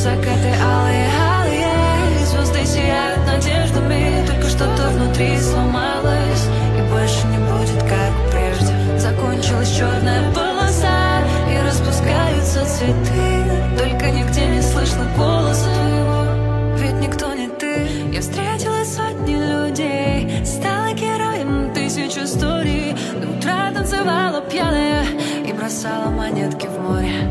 закаты алые, алые, звезды сияют надеждами, только что-то внутри сломалось и больше не будет, как прежде. Закончилась черная полоса и распускаются цветы, только нигде не слышно голоса твоего, ведь никто не ты. Я встретила сотни людей, стала героем тысяч историй, до утра танцевала пьяная и бросала монетки в море.